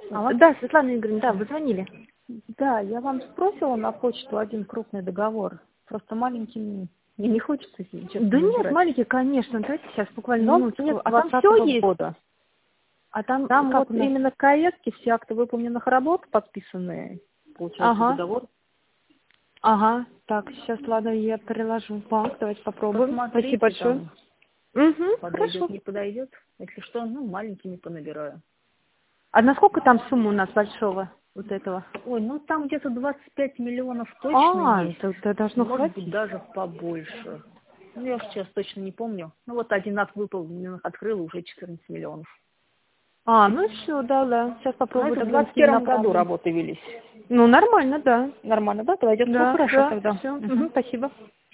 Алло? Да, Светлана Игоревна, да, вы звонили. Да, я вам сбросила на почту один крупный договор. Просто маленький мне не хочется, если честно, Да нет, набирать. маленький, конечно. Давайте сейчас буквально Но минутку. нет, А там все 2020 есть? года. А там Там как вот у нас? именно каэтки, все акты выполненных работ подписанные, получается, Ага, договор. ага. Так, сейчас, ладно, я приложу банк. Давайте попробуем. Спасибо Посмотрите, большое. там Угу, подойдет, хорошо. не подойдет. Если что, ну, маленькими понабираю. А насколько там сумма у нас большого вот этого? Ой, ну там где-то 25 миллионов точно А, есть. это должно Может быть, хватить. даже побольше. Ну, я сейчас точно не помню. Ну, вот один акт выполненных открыл, уже 14 миллионов. А, ну все, да. Сейчас Но попробую это в тогда с ними 21 году направлю. работы велись. Ну, нормально, да. Нормально, да? Подойдет? Ну, Да, хорошо да, тогда. все. Мгм. Спасибо.